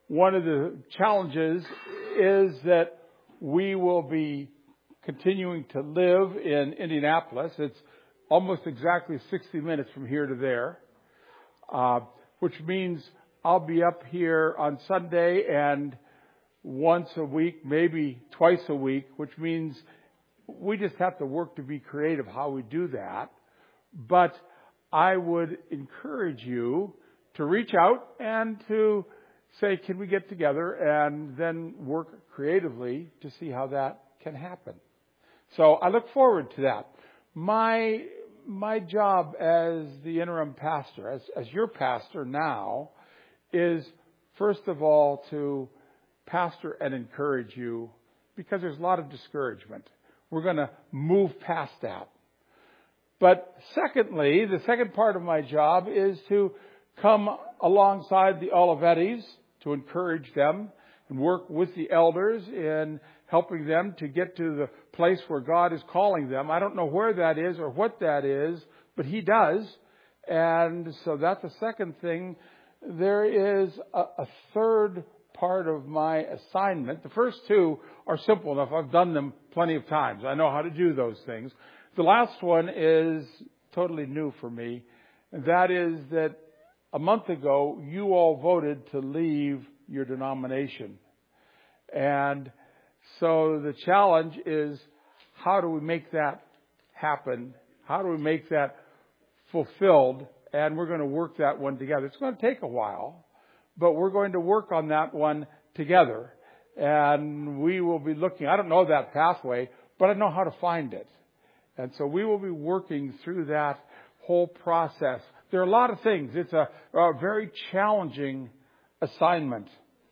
one of the challenges is that we will be continuing to live in Indianapolis. It's almost exactly 60 minutes from here to there, which means I'll be up here on Sunday and once a week, maybe twice a week, which means we just have to work to be creative how we do that. But I would encourage you to reach out and to say, can we get together, and then work creatively to see how that can happen. So I look forward to that. My job as the interim pastor, as your pastor now, is first of all to pastor and encourage you, because there's a lot of discouragement. We're going to move past that. But secondly, the second part of my job is to come alongside the Olivettis to encourage them and work with the elders in helping them to get to the place where God is calling them. I don't know where that is or what that is, but He does. And so that's the second thing. There is a third part of my assignment. The first two are simple enough. I've done them plenty of times. I know how to do those things. The last one is totally new for me. And that is that a month ago, you all voted to leave your denomination. And so the challenge is, how do we make that happen? How do we make that fulfilled? And we're going to work that one together. It's going to take a while, but we're going to work on that one together. And we will be looking, I don't know that pathway, but I know how to find it. And so we will be working through that whole process. There are a lot of things. It's a very challenging assignment.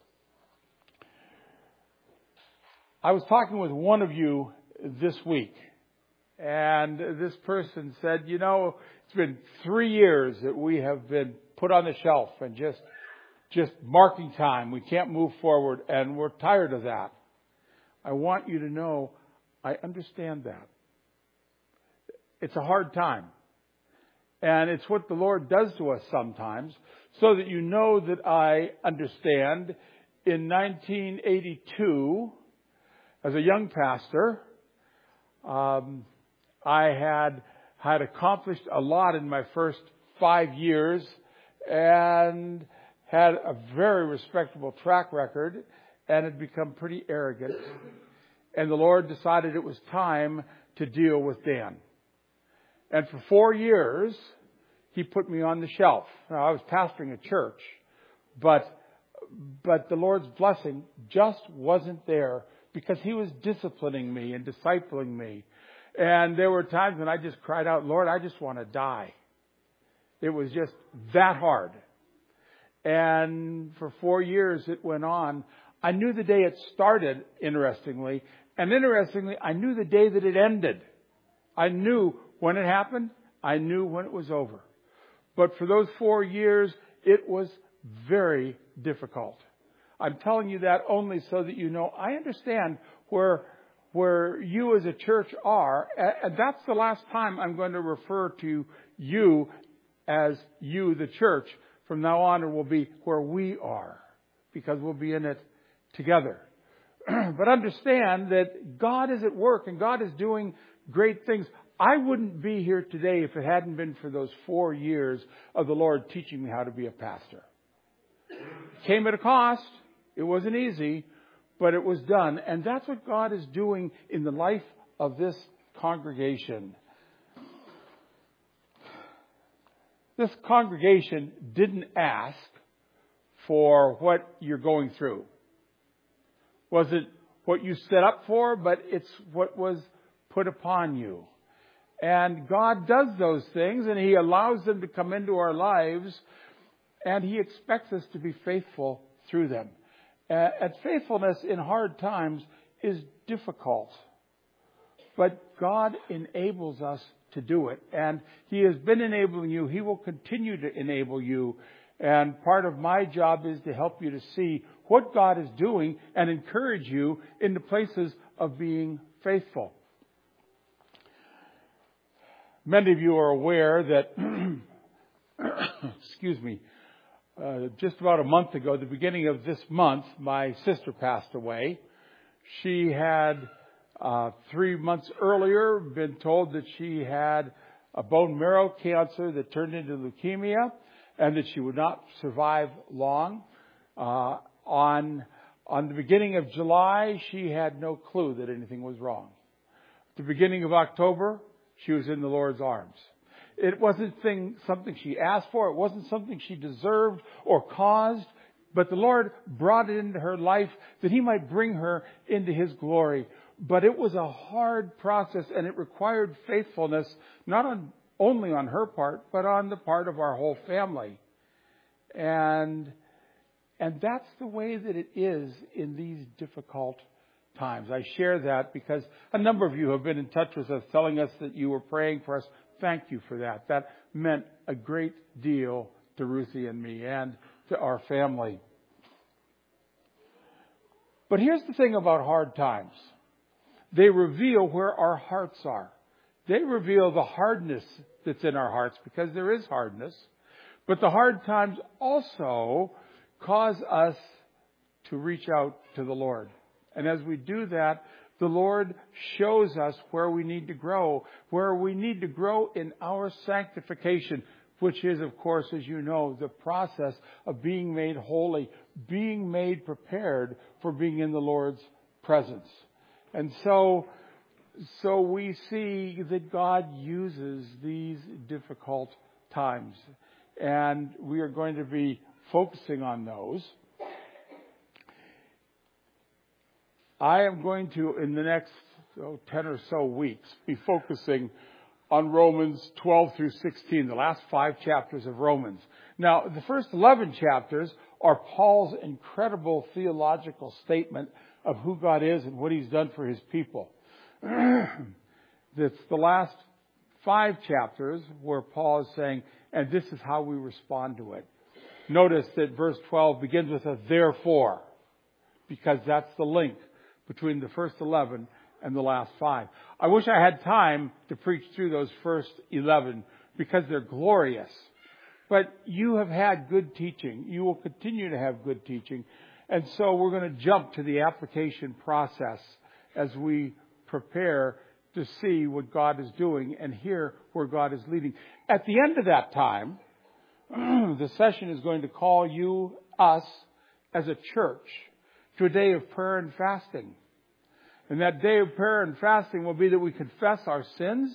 I was talking with one of you this week, and this person said, you know, it's been 3 years that we have been put on the shelf and just marking time. We can't move forward, and we're tired of that. I want you to know I understand that. It's a hard time. And it's what the Lord does to us sometimes, so that you know that I understand. In 1982, as a young pastor, I had accomplished a lot in my first 5 years and had a very respectable track record and had become pretty arrogant. And the Lord decided it was time to deal with Dan. And for 4 years, He put me on the shelf. Now, I was pastoring a church, but the Lord's blessing just wasn't there because He was disciplining me and discipling me. And there were times when I just cried out, Lord, I just want to die. It was just that hard. And for 4 years it went on. I knew the day it started, interestingly. And interestingly, I knew the day that it ended. I knew when it happened. I knew when it was over. But for those 4 years, it was very difficult. I'm telling you that only so that you know I understand where you as a church are. And that's the last time I'm going to refer to you as you, the church. From now on, it will be where we are, because we'll be in it together. But understand that God is at work and God is doing great things. I wouldn't be here today if it hadn't been for those 4 years of the Lord teaching me how to be a pastor. It came at a cost. It wasn't easy, but it was done. And that's what God is doing in the life of this congregation. This congregation didn't ask for what you're going through. Wasn't what you set up for, but it's what was put upon you. And God does those things, and He allows them to come into our lives, and He expects us to be faithful through them. And faithfulness in hard times is difficult, but God enables us to do it. And He has been enabling you. He will continue to enable you. And part of my job is to help you to see what God is doing and encourage you in the places of being faithful. Many of you are aware that, excuse me, just about a month ago, the beginning of this month, my sister passed away. She had 3 months earlier been told that she had a bone marrow cancer that turned into leukemia and that she would not survive long. On the beginning of July, she had no clue that anything was wrong. At the beginning of October, she was in the Lord's arms. It wasn't something she asked for. It wasn't something she deserved or caused. But the Lord brought it into her life that He might bring her into His glory. But it was a hard process, and it required faithfulness, not only on her part, but on the part of our whole family. And that's the way that it is in these difficult times. I share that because a number of you have been in touch with us, telling us that you were praying for us. Thank you for that. That meant a great deal to Ruthie and me and to our family. But here's the thing about hard times. They reveal where our hearts are. They reveal the hardness that's in our hearts, because there is hardness. But the hard times also cause us to reach out to the Lord. And as we do that, the Lord shows us where we need to grow in our sanctification, which is, of course, as you know, the process of being made holy, being made prepared for being in the Lord's presence. And so we see that God uses these difficult times, and we are going to be focusing on those. I am going to, in the next 10 or so weeks, be focusing on Romans 12 through 16, the last 5 chapters of Romans. Now, the first 11 chapters are Paul's incredible theological statement of who God is and what He's done for His people. It's the last 5 chapters where Paul is saying, and this is how we respond to it. Notice that verse 12 begins with a therefore, because that's the link between the first 11 and the last 5. I wish I had time to preach through those first 11 because they're glorious. But you have had good teaching. You will continue to have good teaching. And so we're going to jump to the application process as we prepare to see what God is doing and hear where God is leading. At the end of that time, the session is going to call us, as a church, to a day of prayer and fasting. And that day of prayer and fasting will be that we confess our sins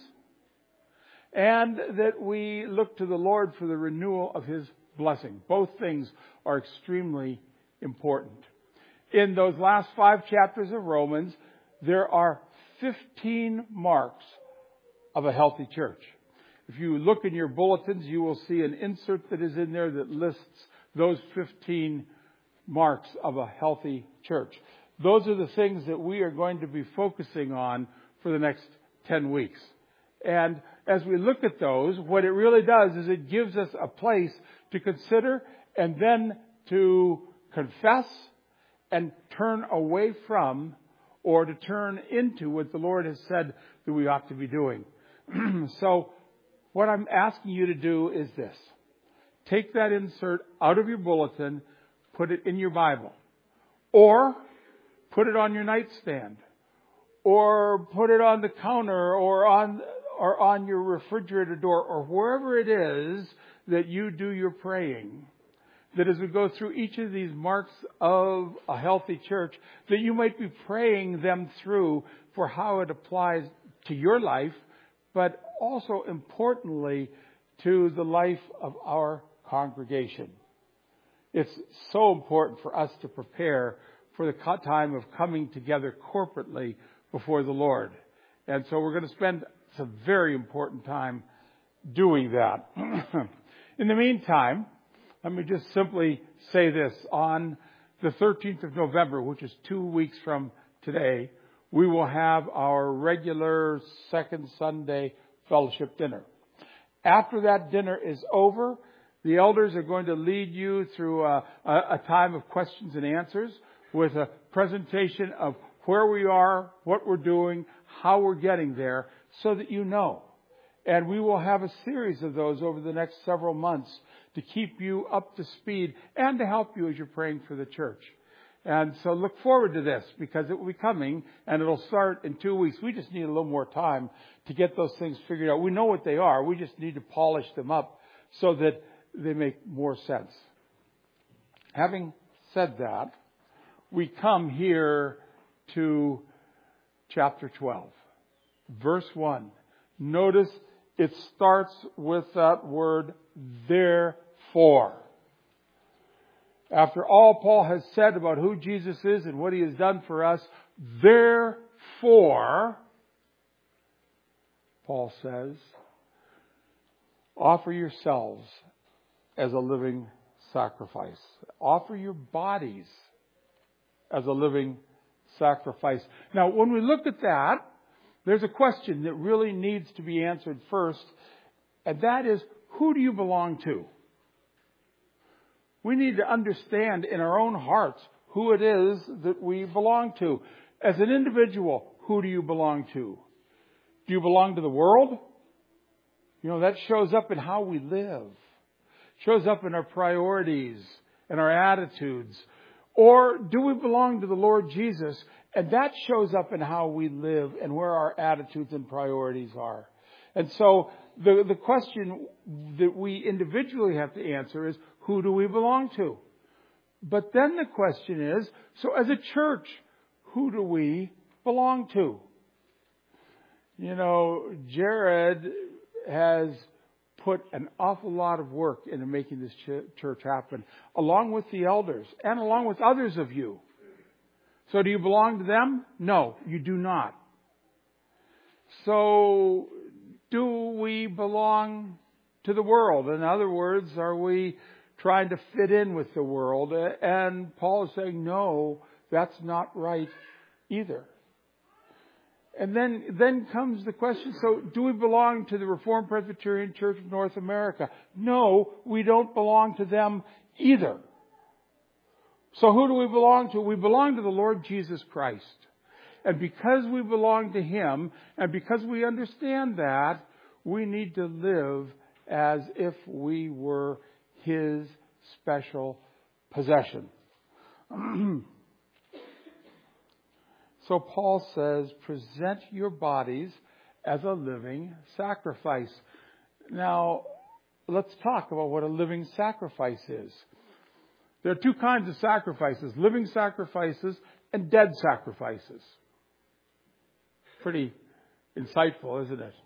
and that we look to the Lord for the renewal of His blessing. Both things are extremely important. In those last 5 chapters of Romans, there are 15 marks of a healthy church. If you look in your bulletins, you will see an insert that is in there that lists those 15 marks of a healthy church. Those are the things that we are going to be focusing on for the next 10 weeks. And as we look at those, what it really does is it gives us a place to consider and then to confess and turn away from or to turn into what the Lord has said that we ought to be doing. So what I'm asking you to do is this. Take that insert out of your bulletin, put it in your Bible, or put it on your nightstand, or put it on the counter, or on your refrigerator door, or wherever it is that you do your praying. That as we go through each of these marks of a healthy church, that you might be praying them through for how it applies to your life, but also importantly to the life of our congregation. It's so important for us to prepare for the time of coming together corporately before the Lord. And so we're going to spend some very important time doing that. In the meantime, let me just simply say this. On the 13th of November, which is 2 weeks from today, we will have our regular second Sunday fellowship dinner. After that dinner is over, the elders are going to lead you through a time of questions and answers with a presentation of where we are, what we're doing, how we're getting there, so that you know. And we will have a series of those over the next several months to keep you up to speed and to help you as you're praying for the church. And so look forward to this, because it will be coming and it'll start in 2 weeks. We just need a little more time to get those things figured out. We know what they are. We just need to polish them up so that they make more sense. Having said that, we come here to chapter 12, verse 1. Notice it starts with that word, therefore. After all Paul has said about who Jesus is and what he has done for us, therefore, Paul says, offer yourselves as a living sacrifice. Offer your bodies as a living sacrifice. Now, when we look at that, there's a question that really needs to be answered first, and that is, who do you belong to? We need to understand in our own hearts who it is that we belong to. As an individual, who do you belong to? Do you belong to the world? You know, that shows up in how we live. Shows up in our priorities and our attitudes. Or do we belong to the Lord Jesus? And that shows up in how we live and where our attitudes and priorities are. And so the question that we individually have to answer is, who do we belong to? But then the question is, so as a church, who do we belong to? You know, Jared has put an awful lot of work into making this church happen, along with the elders and along with others of you. So do you belong to them? No, you do not. So do we belong to the world? In other words, are we trying to fit in with the world? And Paul is saying, no, that's not right either. And then comes the question, so do we belong to the Reformed Presbyterian Church of North America? No, we don't belong to them either. So who do we belong to? We belong to the Lord Jesus Christ. And because we belong to Him, and because we understand that, we need to live as if we were His special possession. So Paul says, present your bodies as a living sacrifice. Now, let's talk about what a living sacrifice is. There are two kinds of sacrifices, living sacrifices and dead sacrifices. Pretty insightful, isn't it?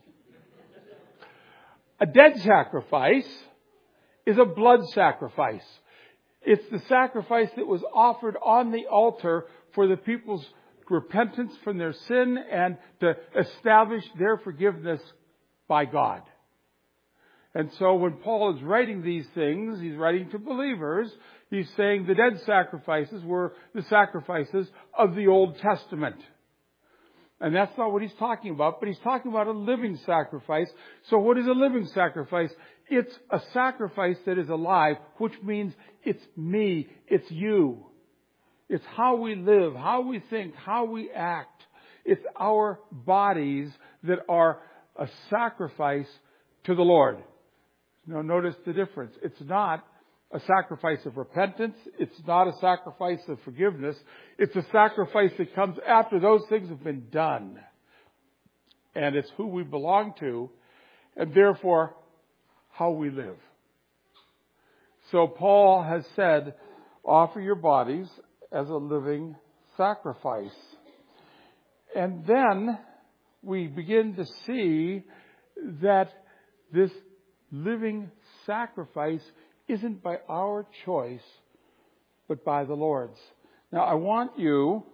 A dead sacrifice is a blood sacrifice. It's the sacrifice that was offered on the altar for the people's repentance from their sin and to establish their forgiveness by God. And so when Paul is writing these things, he's writing to believers, he's saying the dead sacrifices were the sacrifices of the Old Testament. And that's not what he's talking about, but he's talking about a living sacrifice. So what is a living sacrifice? It's a sacrifice that is alive, which means it's me, it's you. It's how we live, how we think, how we act. It's our bodies that are a sacrifice to the Lord. Now notice the difference. It's not a sacrifice of repentance. It's not a sacrifice of forgiveness. It's a sacrifice that comes after those things have been done. And it's who we belong to, and therefore how we live. So Paul has said, offer your bodies as a living sacrifice. And then we begin to see that this living sacrifice isn't by our choice, but by the Lord's. Now, I want you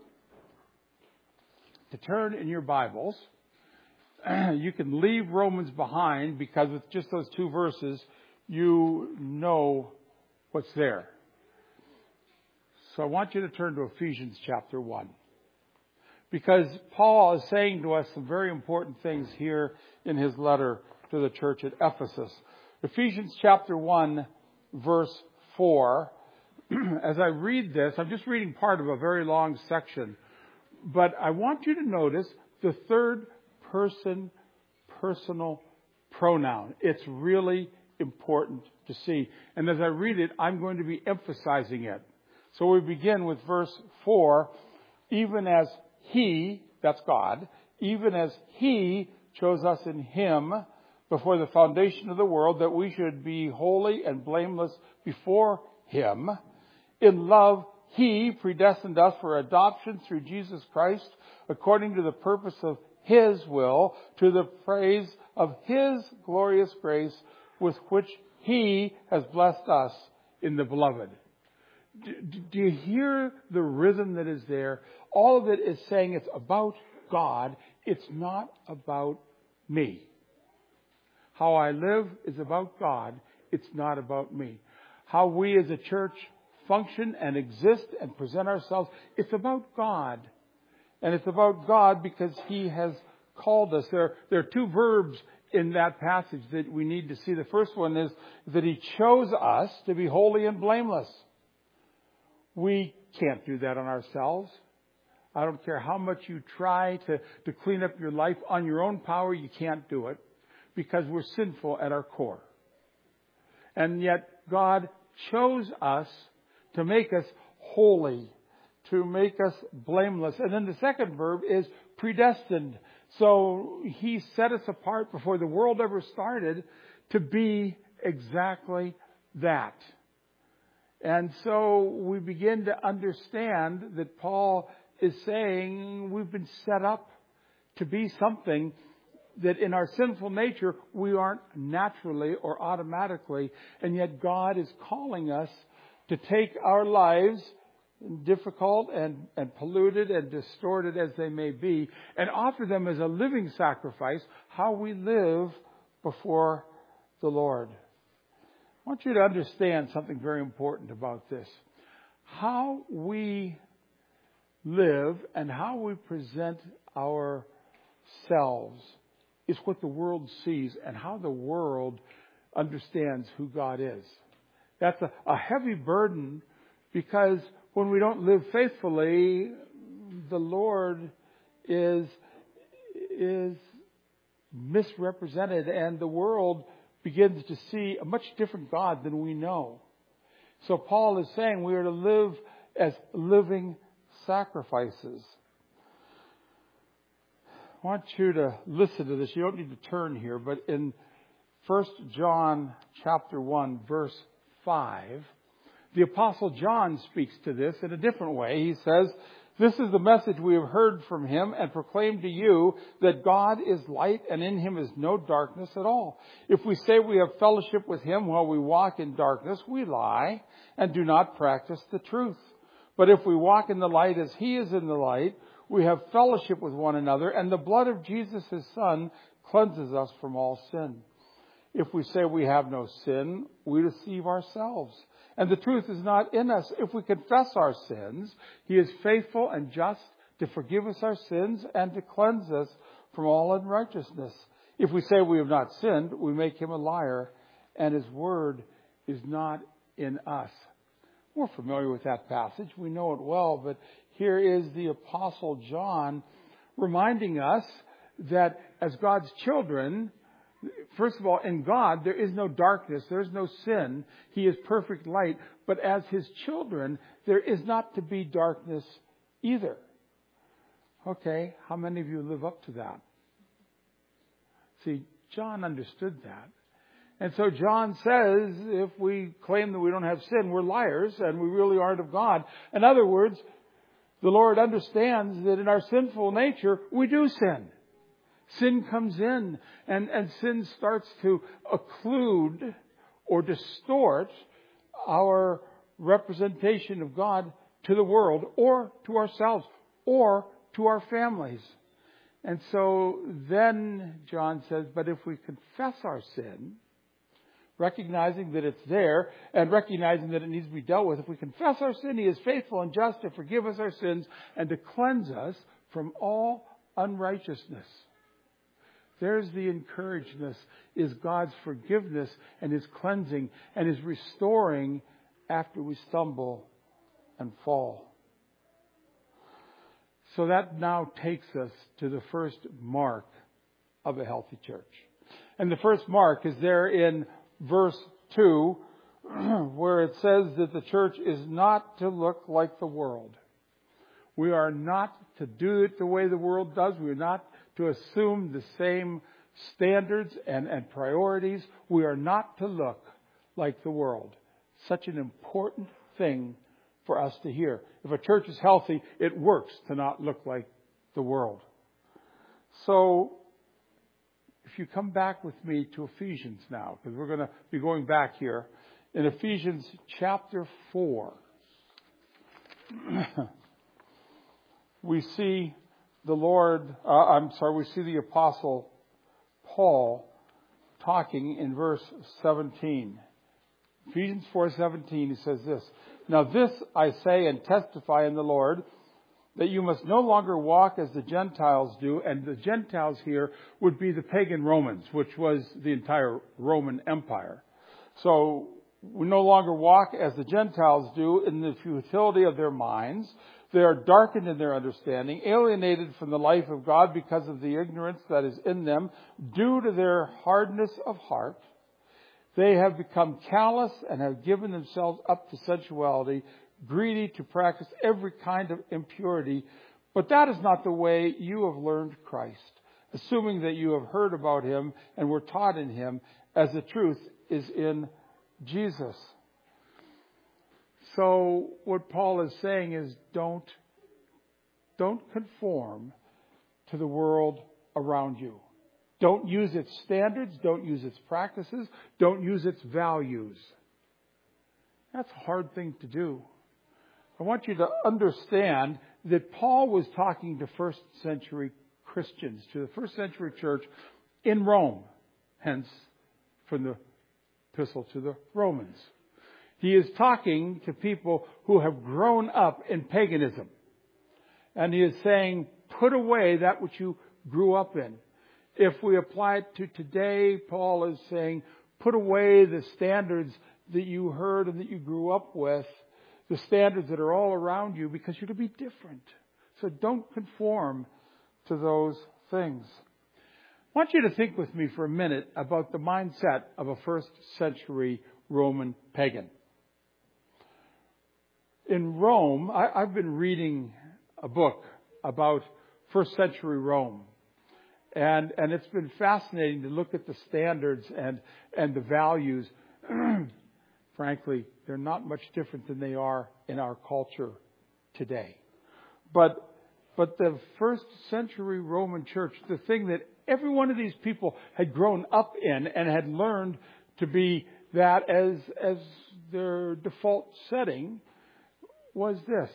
to turn in your Bibles. You can leave Romans behind because with just those two verses, you know what's there. So I want you to turn to Ephesians chapter 1. Because Paul is saying to us some very important things here in his letter to the church at Ephesus. Ephesians chapter 1, verse 4. As I read this, I'm just reading part of a very long section. But I want you to notice the third person personal pronoun. It's really important to see. And as I read it, I'm going to be emphasizing it. So we begin with verse 4. Even as He, that's God, even as He chose us in Him before the foundation of the world, that we should be holy and blameless before Him. In love, He predestined us for adoption through Jesus Christ, according to the purpose of His will, to the praise of His glorious grace, with which He has blessed us in the Beloved. Do you hear the rhythm that is there? All of it is saying it's about God. It's not about me. How I live is about God. It's not about me. How we as a church function and exist and present ourselves, it's about God. And it's about God because He has called us. There are two verbs in that passage that we need to see. The first one is that He chose us to be holy and blameless. We can't do that on ourselves. I don't care how much you try to clean up your life on your own power, you can't do it because we're sinful at our core. And yet God chose us to make us holy, to make us blameless. And then the second verb is predestined. So He set us apart before the world ever started to be exactly that. And so we begin to understand that Paul is saying we've been set up to be something that in our sinful nature we aren't naturally or automatically. And yet God is calling us to take our lives, difficult and polluted and distorted as they may be, and offer them as a living sacrifice, how we live before the Lord. I want you to understand something very important about this. How we live and how we present ourselves is what the world sees and how the world understands who God is. That's a heavy burden because when we don't live faithfully, the Lord is misrepresented and the world begins to see a much different God than we know. So Paul is saying we are to live as living sacrifices. I want you to listen to this. You don't need to turn here, but in 1 John chapter 1, verse 5, the Apostle John speaks to this in a different way. He says, "This is the message we have heard from Him and proclaimed to you, that God is light and in Him is no darkness at all. If we say we have fellowship with Him while we walk in darkness, we lie and do not practice the truth. But if we walk in the light as He is in the light, we have fellowship with one another, and the blood of Jesus, His Son, cleanses us from all sin. If we say we have no sin, we deceive ourselves, and the truth is not in us. If we confess our sins, He is faithful and just to forgive us our sins and to cleanse us from all unrighteousness. If we say we have not sinned, we make Him a liar, and His word is not in us." We're familiar with that passage. We know it well, but here is the Apostle John reminding us that as God's children, first of all, in God, there is no darkness. There's no sin. He is perfect light. But as His children, there is not to be darkness either. Okay, how many of you live up to that? See, John understood that. And so John says, if we claim that we don't have sin, we're liars and we really aren't of God. In other words, the Lord understands that in our sinful nature, we do sin. Sin comes in and sin starts to occlude or distort our representation of God to the world or to ourselves or to our families. And so then John says, but if we confess our sin, recognizing that it's there and recognizing that it needs to be dealt with, if we confess our sin, He is faithful and just to forgive us our sins and to cleanse us from all unrighteousness. There's the encouragement, is God's forgiveness and His cleansing and His restoring after we stumble and fall. So that now takes us to the first mark of a healthy church. And the first mark is there in verse 2, where it says that the church is not to look like the world. We are not to do it the way the world does. We are not to assume the same standards and priorities. We are not to look like the world. Such an important thing for us to hear. If a church is healthy, it works to not look like the world. So, if you come back with me to Ephesians now, because we're going to be going back here. In Ephesians chapter 4, we see we see the Apostle Paul talking in verse 17. Ephesians 4:17, he says this, "Now this I say and testify in the Lord, that you must no longer walk as the Gentiles do," and the Gentiles here would be the pagan Romans, which was the entire Roman Empire. So, we no longer walk as the Gentiles do in the futility of their minds. They are darkened in their understanding, alienated from the life of God because of the ignorance that is in them, due to their hardness of heart. They have become callous and have given themselves up to sensuality, greedy to practice every kind of impurity. But that is not the way you have learned Christ, assuming that you have heard about Him and were taught in Him, as the truth is in Jesus. So what Paul is saying is don't conform to the world around you. Don't use its standards. Don't use its practices. Don't use its values. That's a hard thing to do. I want you to understand that Paul was talking to first century Christians, to the first century church in Rome, hence from the epistle to the Romans. He is talking to people who have grown up in paganism. And he is saying, put away that which you grew up in. If we apply it to today, Paul is saying, put away the standards that you heard and that you grew up with, the standards that are all around you, because you're to be different. So don't conform to those things. I want you to think with me for a minute about the mindset of a first century Roman pagan. In Rome, I've been reading a book about first century Rome. And it's been fascinating to look at the standards and the values. Frankly, they're not much different than they are in our culture today. But the first century Roman church, the thing that every one of these people had grown up in and had learned to be that as their default setting, was this.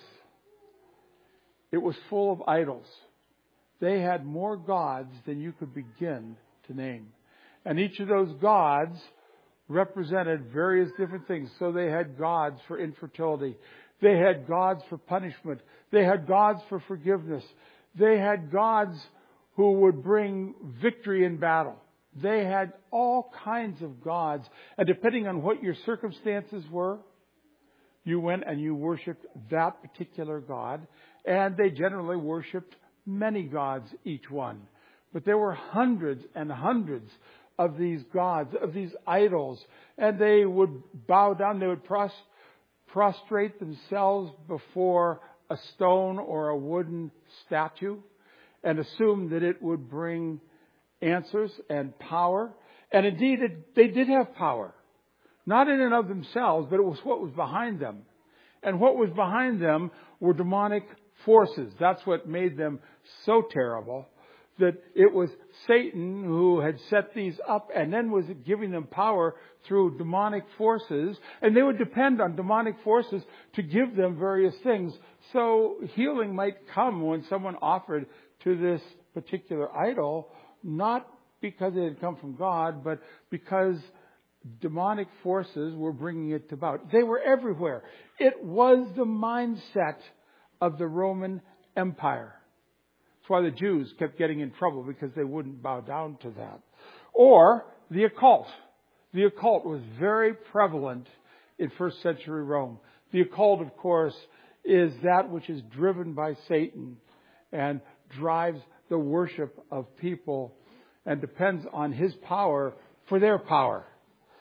It was full of idols. They had more gods than you could begin to name. And each of those gods represented various different things. So they had gods for infertility. They had gods for punishment. They had gods for forgiveness. They had gods who would bring victory in battle. They had all kinds of gods. And depending on what your circumstances were, you went and you worshipped that particular god. And they generally worshipped many gods, each one. But there were hundreds and hundreds of these gods, of these idols. And they would bow down, they would prostrate themselves before a stone or a wooden statue and assume that it would bring answers and power. And indeed, they did have power. Not in and of themselves, but it was what was behind them. And what was behind them were demonic forces. That's what made them so terrible, that it was Satan who had set these up and then was giving them power through demonic forces. And they would depend on demonic forces to give them various things. So healing might come when someone offered to this particular idol, not because it had come from God, but because demonic forces were bringing it about. They were everywhere. It was the mindset of the Roman Empire. That's why the Jews kept getting in trouble, because they wouldn't bow down to that. Or the occult. The occult was very prevalent in first century Rome. The occult, of course, is that which is driven by Satan and drives the worship of people and depends on his power for their power.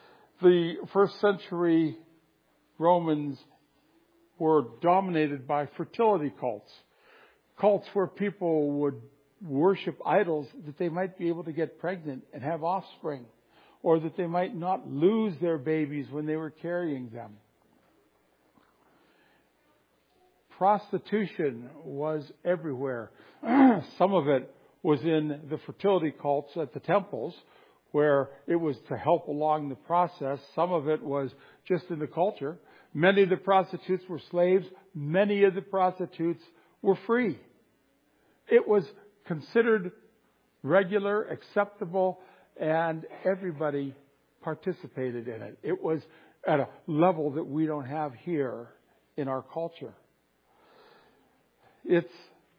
The first century Romans were dominated by fertility cults. Cults where people would worship idols that they might be able to get pregnant and have offspring, or that they might not lose their babies when they were carrying them. Prostitution was everywhere. Some of it was in the fertility cults at the temples, where it was to help along the process. Some of it was just in the culture. Many of the prostitutes were slaves. Many of the prostitutes were free. It was considered regular, acceptable, and everybody participated in it. It was at a level that we don't have here in our culture. It's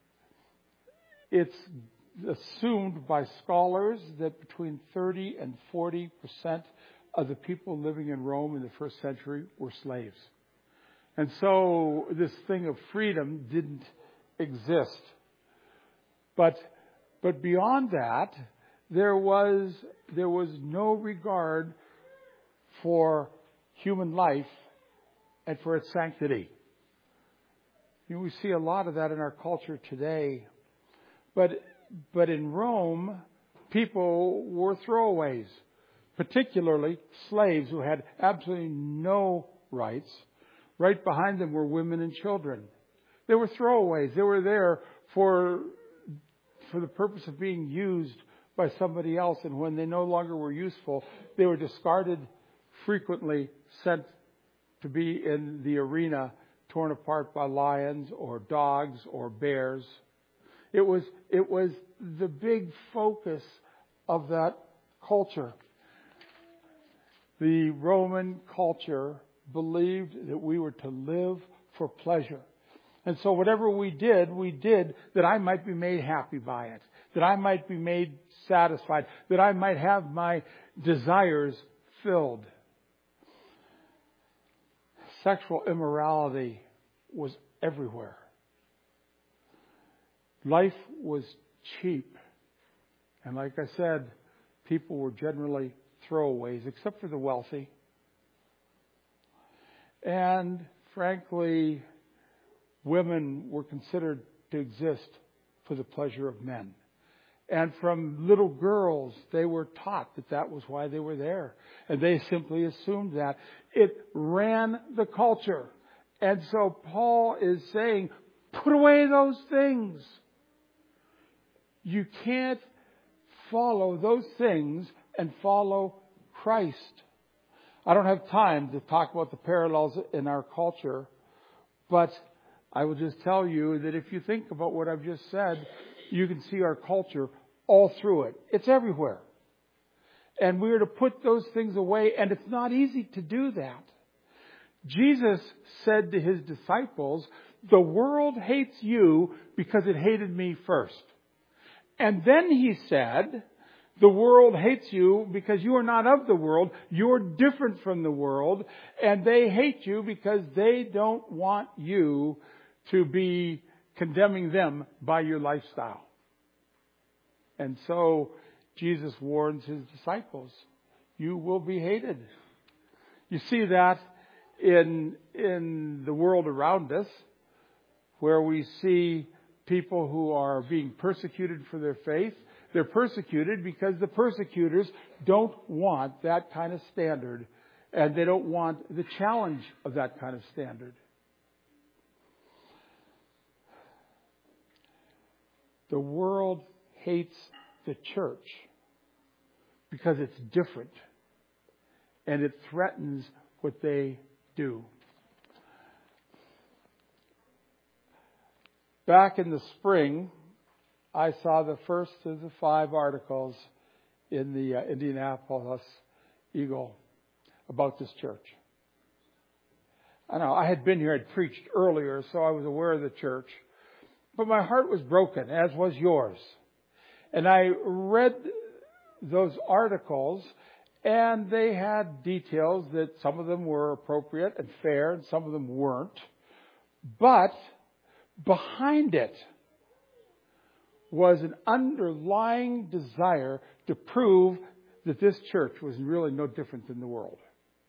assumed by scholars that between 30 and 40% of the people living in Rome in the first century were slaves. And so this thing of freedom didn't exist. But beyond that, there was no regard for human life and for its sanctity. You know, we see a lot of that in our culture today. But in Rome, people were throwaways, particularly slaves who had absolutely no rights. Right behind them were women and children. They were throwaways. They were there for the purpose of being used by somebody else. And when they no longer were useful, they were discarded, frequently sent to be in the arena, torn apart by lions or dogs or bears. It was the big focus of that culture. The Roman culture believed that we were to live for pleasure. And so whatever we did that I might be made happy by it, that I might be made satisfied, that I might have my desires filled. Sexual immorality was everywhere. Life was cheap. And like I said, people were generally throwaways, except for the wealthy. And frankly, women were considered to exist for the pleasure of men. And from little girls, they were taught that was why they were there. And they simply assumed that. It ran the culture. And so Paul is saying, put away those things. You can't follow those things and follow Christ. I don't have time to talk about the parallels in our culture, but I will just tell you that if you think about what I've just said, you can see our culture all through it. It's everywhere. And we're to put those things away, and it's not easy to do that. Jesus said to his disciples, the world hates you because it hated me first. And then he said, the world hates you because you are not of the world. You're different from the world. And they hate you because they don't want you to be condemning them by your lifestyle. And so Jesus warns his disciples, you will be hated. You see that in the world around us, where we see people who are being persecuted for their faith. They're persecuted because the persecutors don't want that kind of standard, and they don't want the challenge of that kind of standard. The world hates the church because it's different, and it threatens what they do. Back in the spring, I saw the first of the 5 articles in the Indianapolis Eagle about this church. I know I had been here, I'd preached earlier, so I was aware of the church. But my heart was broken, as was yours. And I read those articles, and they had details that some of them were appropriate and fair, and some of them weren't. But behind it was an underlying desire to prove that this church was really no different than the world.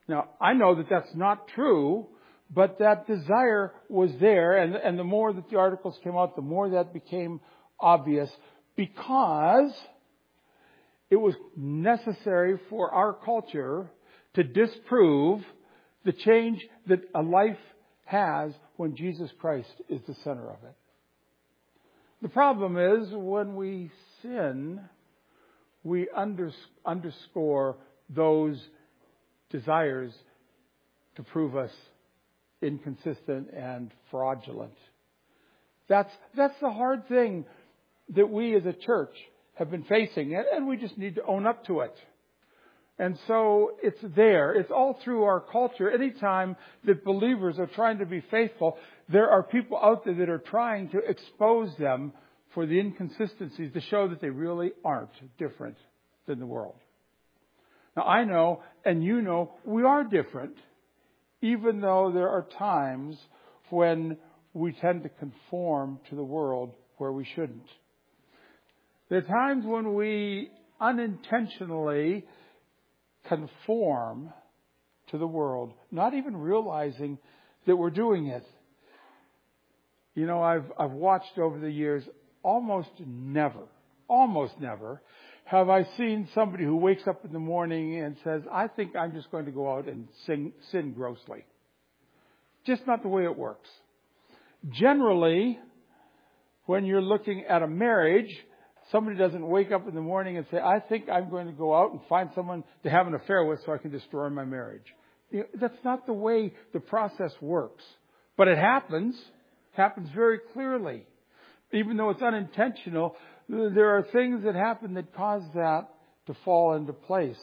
Now, I know that that's not true, but that desire was there, and the more that the articles came out, the more that became obvious, because it was necessary for our culture to disprove the change that a life has when Jesus Christ is the center of it. The problem is, when we sin, we underscore those desires to prove us inconsistent and fraudulent. That's the hard thing that we as a church have been facing, and we just need to own up to it. And so it's there. It's all through our culture. Anytime that believers are trying to be faithful, there are people out there that are trying to expose them for the inconsistencies to show that they really aren't different than the world. Now, I know, and you know, we are different, even though there are times when we tend to conform to the world where we shouldn't. There are times when we unintentionally conform to the world, not even realizing that we're doing it. You know, I've watched over the years, almost never have I seen somebody who wakes up in the morning and says, I think I'm just going to go out and sin grossly. Just not the way it works. Generally, when you're looking at a marriage, somebody doesn't wake up in the morning and say, I think I'm going to go out and find someone to have an affair with so I can destroy my marriage. You know, that's not the way the process works. But it happens very clearly. Even though it's unintentional, there are things that happen that cause that to fall into place.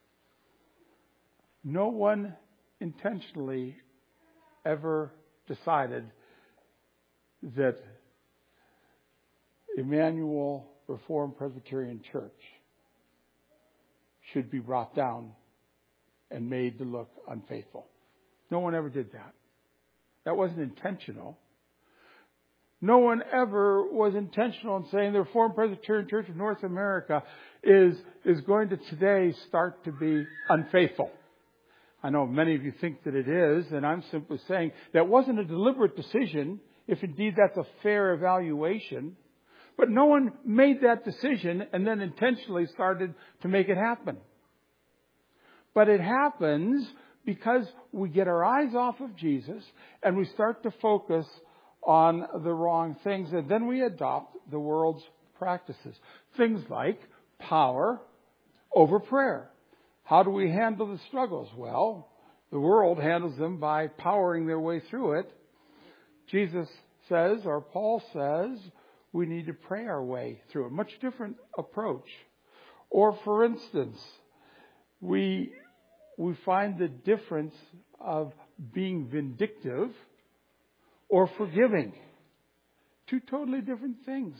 No one intentionally ever decided that Emmanuel Reformed Presbyterian Church should be brought down and made to look unfaithful. No one ever did that. That wasn't intentional. No one ever was intentional in saying the Reformed Presbyterian Church of North America is going to today start to be unfaithful. I know many of you think that it is, and I'm simply saying that wasn't a deliberate decision, if indeed that's a fair evaluation. But no one made that decision and then intentionally started to make it happen. But it happens because we get our eyes off of Jesus and we start to focus on the wrong things, and then we adopt the world's practices. Things like power over prayer. How do we handle the struggles? Well, the world handles them by powering their way through it. Jesus says, or Paul says, we need to pray our way through it. Much different approach. Or, for instance, we find the difference of being vindictive or forgiving. Two totally different things.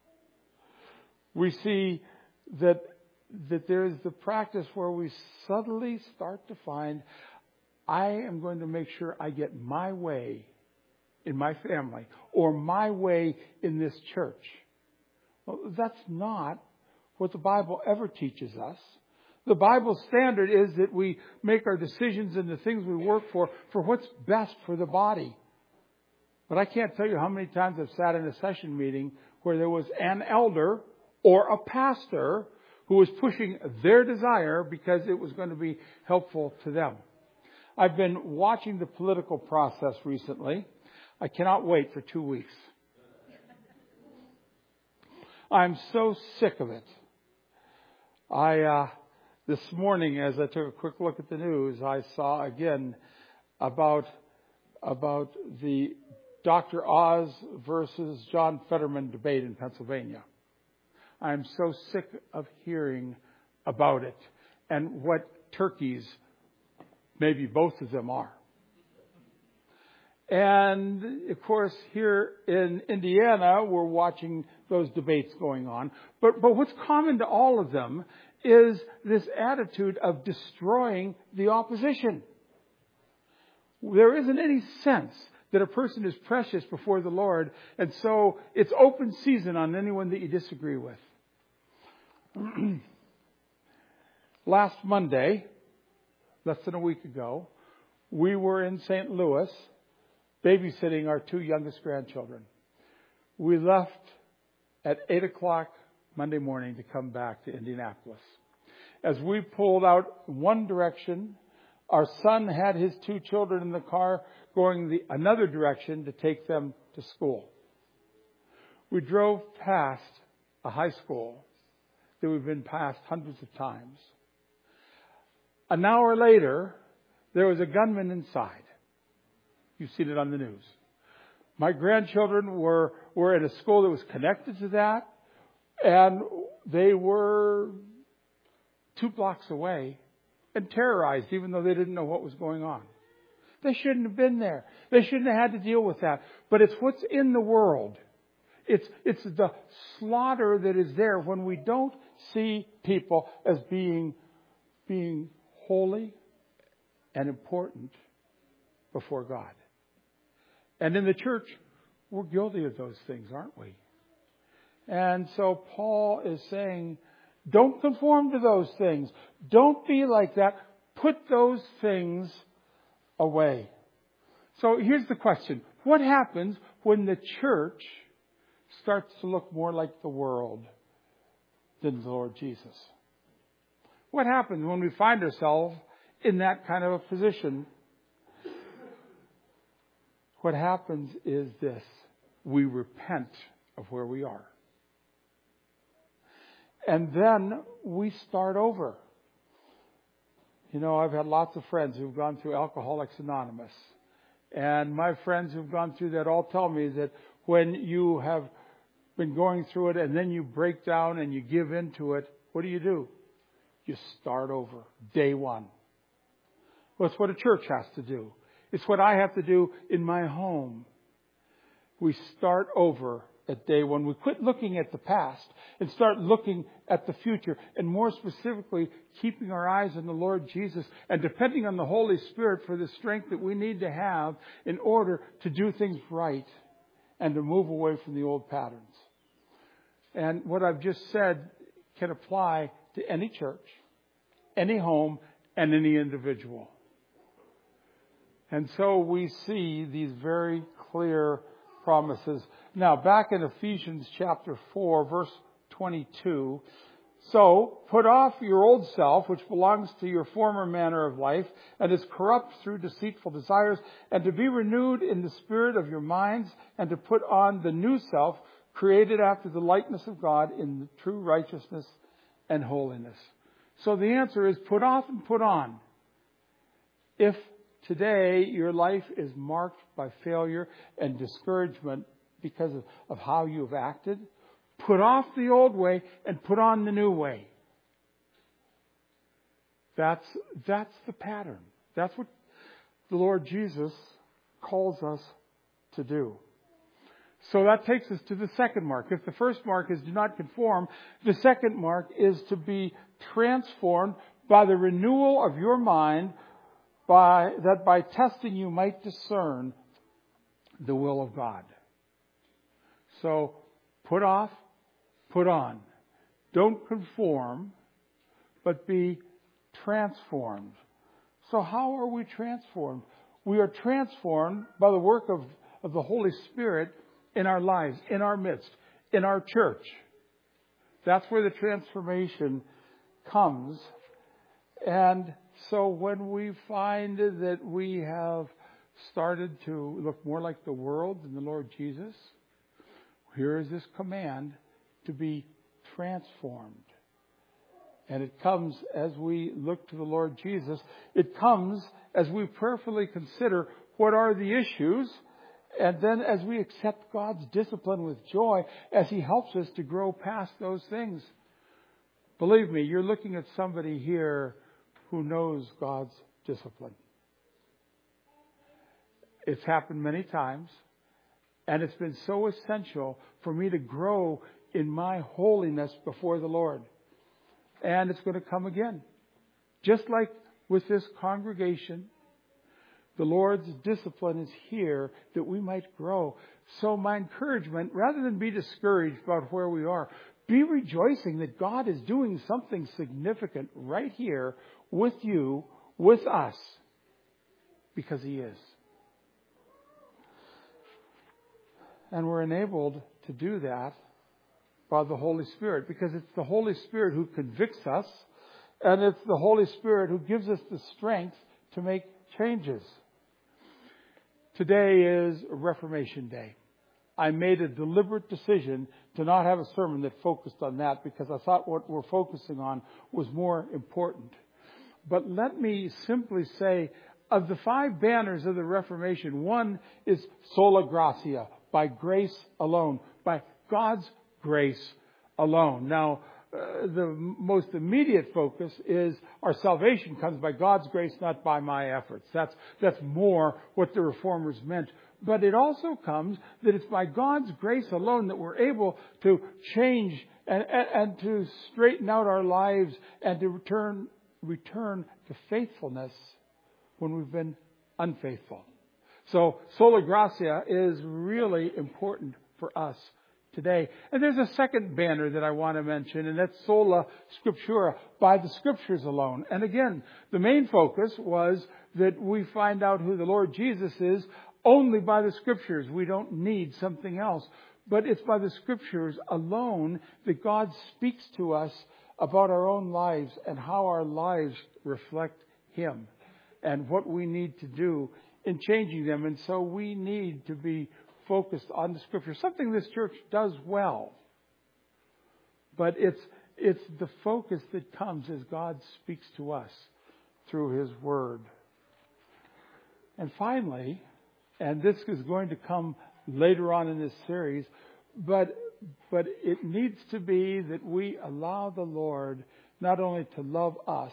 We see that there's the practice where we subtly start to find, I am going to make sure I get my way in my family or my way in this church. Well, that's not what the Bible ever teaches us. The Bible standard is that we make our decisions and the things we work for what's best for the body. But I can't tell you how many times I've sat in a session meeting where there was an elder or a pastor who was pushing their desire because it was going to be helpful to them. I've been watching the political process recently. I cannot wait for 2 weeks. I'm so sick of it. This morning, as I took a quick look at the news, I saw again about the Dr. Oz versus John Fetterman debate in Pennsylvania. I'm so sick of hearing about it and what turkeys maybe both of them are. And, of course, here in Indiana, we're watching those debates going on. But what's common to all of them is this attitude of destroying the opposition. There isn't any sense that a person is precious before the Lord, and so it's open season on anyone that you disagree with. Last Monday, less than a week ago, we were in St. Louis babysitting our 2 youngest grandchildren. We left at 8 o'clock Monday morning to come back to Indianapolis. As we pulled out one direction, our son had his 2 children in the car going another direction to take them to school. We drove past a high school that we've been past hundreds of times. An hour later, there was a gunman inside. You've seen it on the news. My grandchildren were at a school that was connected to that, and they were 2 blocks away and terrorized, even though they didn't know what was going on. They shouldn't have been there. They shouldn't have had to deal with that. But it's what's in the world. It's the slaughter that is there when we don't see people as being holy and important before God. And in the church, we're guilty of those things, aren't we? And so Paul is saying, don't conform to those things. Don't be like that. Put those things away. So here's the question. What happens when the church starts to look more like the world than the Lord Jesus? What happens when we find ourselves in that kind of a position? What happens is this. We repent of where we are. And then we start over. You know, I've had lots of friends who've gone through Alcoholics Anonymous. And my friends who've gone through that all tell me that when you have been going through it and then you break down and you give into it, what do? You start over. Day one. Well, it's what a church has to do. It's what I have to do in my home. We start over at day one. We quit looking at the past and start looking at the future. And more specifically, keeping our eyes on the Lord Jesus and depending on the Holy Spirit for the strength that we need to have in order to do things right and to move away from the old patterns. And what I've just said can apply to any church, any home, and any individual. And so we see these very clear promises. Now, back in Ephesians chapter 4, verse 22. So, put off your old self, which belongs to your former manner of life, and is corrupt through deceitful desires, and to be renewed in the spirit of your minds, and to put on the new self, created after the likeness of God in true righteousness and holiness. So the answer is put off and put on. If today your life is marked by failure and discouragement because of how you've acted, put off the old way and put on the new way. That's the pattern. That's what the Lord Jesus calls us to do. So that takes us to the second mark. If the first mark is do not conform, the second mark is to be transformed by the renewal of your mind, that by testing you might discern the will of God. So put off, put on. Don't conform, but be transformed. So how are we transformed? We are transformed by the work of the Holy Spirit in our lives, in our midst, in our church. That's where the transformation comes. And so when we find that we have started to look more like the world than the Lord Jesus, here is this command to be transformed. And it comes as we look to the Lord Jesus. It comes as we prayerfully consider what are the issues, and then as we accept God's discipline with joy as He helps us to grow past those things. Believe me, you're looking at somebody here who knows God's discipline. It's happened many times, and it's been so essential for me to grow in my holiness before the Lord. And it's going to come again. Just like with this congregation, the Lord's discipline is here that we might grow. So my encouragement, rather than be discouraged about where we are, be rejoicing that God is doing something significant right here with you with us because He is. And we're enabled to do that by the Holy Spirit, because it's the Holy Spirit who convicts us, and it's the Holy Spirit who gives us the strength to make changes. Today is Reformation Day. I made a deliberate decision to not have a sermon that focused on that, because I thought what we're focusing on was more important. But let me simply say, of the 5 banners of the Reformation, one is Sola Gratia, by grace alone, by God's grace alone. Now, the most immediate focus is our salvation comes by God's grace, not by my efforts. That's more what the Reformers meant. But it also comes that it's by God's grace alone that we're able to change and to straighten out our lives and to return to faithfulness when we've been unfaithful. So Sola Gratia is really important for us today. And there's a second banner that I want to mention, and that's Sola Scriptura, by the Scriptures alone. And again, the main focus was that we find out who the Lord Jesus is only by the Scriptures. We don't need something else. But it's by the Scriptures alone that God speaks to us about our own lives and how our lives reflect Him and what we need to do in changing them. And so we need to be focused on the Scripture, something this church does well. But it's the focus that comes as God speaks to us through His Word. And finally, and this is going to come later on in this series, but it needs to be that we allow the Lord not only to love us,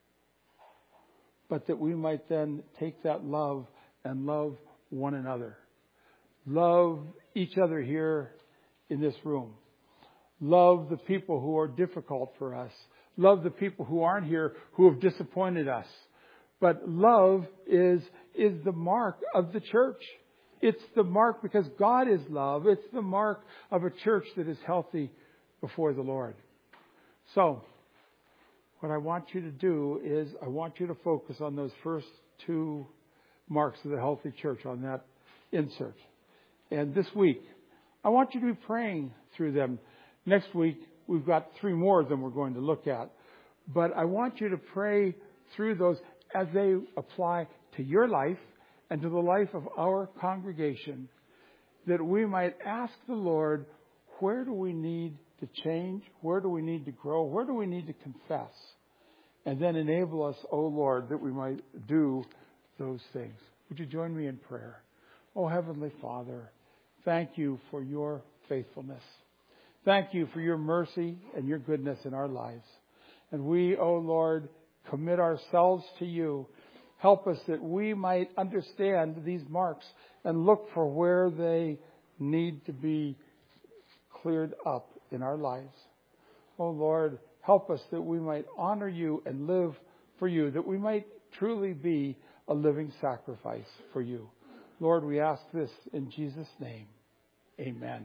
but that we might then take that love and love one another. Love each other here in this room. Love the people who are difficult for us. Love the people who aren't here, who have disappointed us. But love is the mark of the church. It's the mark because God is love. It's the mark of a church that is healthy before the Lord. So, what I want you to do is I want you to focus on those first 2 marks of the healthy church on that insert. And this week, I want you to be praying through them. Next week, we've got 3 more of them we're going to look at. But I want you to pray through those as they apply to your life and to the life of our congregation, that we might ask the Lord, where do we need to change? Where do we need to grow? Where do we need to confess? And then enable us, O Lord, that we might do those things. Would you join me in prayer? Oh, Heavenly Father, thank you for your faithfulness. Thank you for your mercy and your goodness in our lives. And we, O Lord, commit ourselves to you. Help us that we might understand these marks and look for where they need to be cleared up in our lives. Oh Lord, help us that we might honor you and live for you, that we might truly be a living sacrifice for you. Lord, we ask this in Jesus' name. Amen.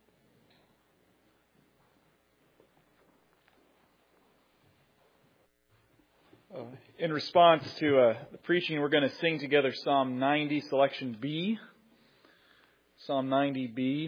In response to the preaching, we're going to sing together Psalm 90, selection B. Psalm 90B.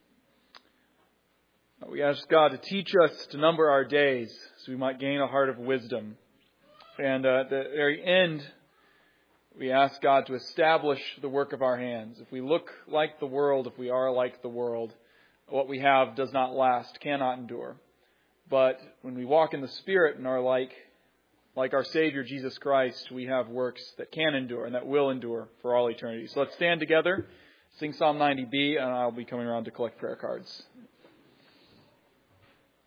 We ask God to teach us to number our days so we might gain a heart of wisdom. And at the very end, we ask God to establish the work of our hands. If we look like the world, if we are like the world, what we have does not last, cannot endure. But when we walk in the Spirit and are like our Savior Jesus Christ, we have works that can endure and that will endure for all eternity. So let's stand together, sing Psalm 90B, and I'll be coming around to collect prayer cards.